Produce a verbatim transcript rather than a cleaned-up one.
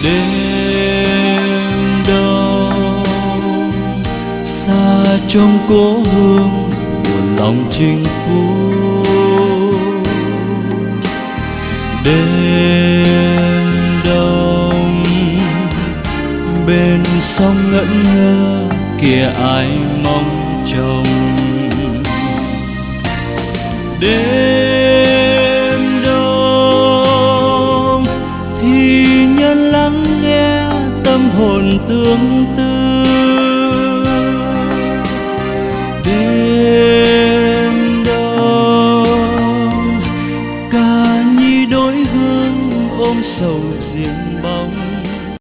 Đêm đông xa trong cố hương buồn lòng chinh phu. Đêm đông bên sông ngẩn ngơ kìa ai mong trông. Đêm đông thì nhân lắng nghe tâm hồn tương tư.